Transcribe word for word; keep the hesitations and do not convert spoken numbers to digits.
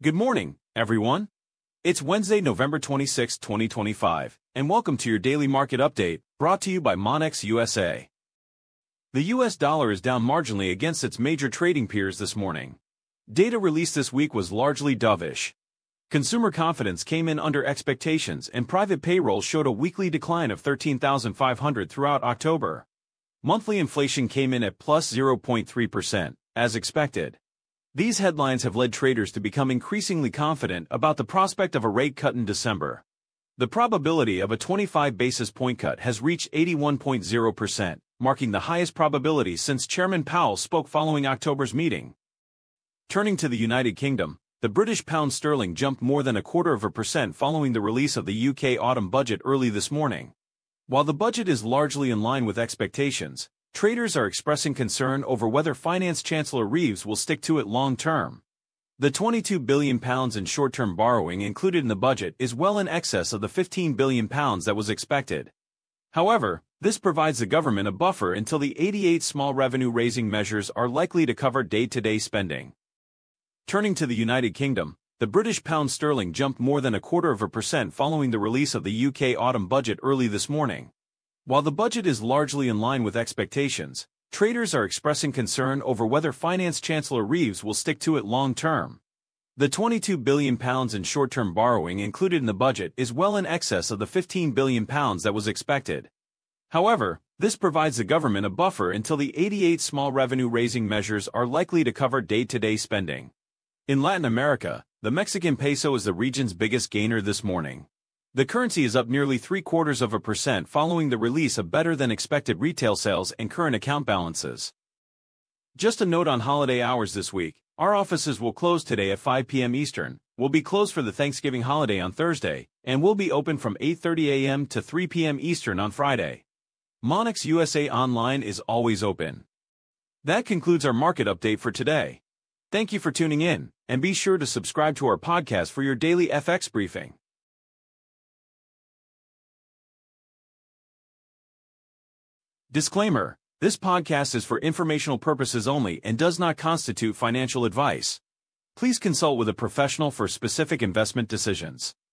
Good morning, everyone. It's Wednesday, November twenty-sixth, twenty twenty-five, and welcome to your daily market update, brought to you by Monex U S A. The U S dollar is down marginally against its major trading peers this morning. Data released this week was largely dovish. Consumer confidence came in under expectations and private payroll showed a weekly decline of thirteen thousand five hundred throughout October. Monthly inflation came in at plus zero point three percent, as expected. These headlines have led traders to become increasingly confident about the prospect of a rate cut in December. The probability of a twenty-five basis point cut has reached eighty-one point zero percent, marking the highest probability since Chairman Powell spoke following October's meeting. Turning to the United Kingdom, the British pound sterling jumped more than a quarter of a percent following the release of the U K autumn budget early this morning. While the budget is largely in line with expectations, traders are expressing concern over whether Finance Chancellor Reeves will stick to it long-term. The twenty-two billion pounds in short-term borrowing included in the budget is well in excess of the fifteen billion pounds that was expected. However, this provides the government a buffer until the eighty-eight small revenue-raising measures are likely to cover day-to-day spending. Turning to the United Kingdom, the British pound sterling jumped more than a quarter of a percent following the release of the U K autumn budget early this morning. While the budget is largely in line with expectations, traders are expressing concern over whether Finance Chancellor Reeves will stick to it long-term. The twenty-two billion pounds in short-term borrowing included in the budget is well in excess of the fifteen billion pounds that was expected. However, this provides the government a buffer until the eighty-eight small revenue-raising measures are likely to cover day-to-day spending. In Latin America, the Mexican peso is the region's biggest gainer this morning. The currency is up nearly three-quarters of a percent following the release of better-than-expected retail sales and current account balances. Just a note on holiday hours this week, our offices will close today at five p m Eastern, will be closed for the Thanksgiving holiday on Thursday, and will be open from eight thirty a m to three p m Eastern on Friday. Monex U S A Online is always open. That concludes our market update for today. Thank you for tuning in, and be sure to subscribe to our podcast for your daily F X briefing. Disclaimer: this podcast is for informational purposes only and does not constitute financial advice. Please consult with a professional for specific investment decisions.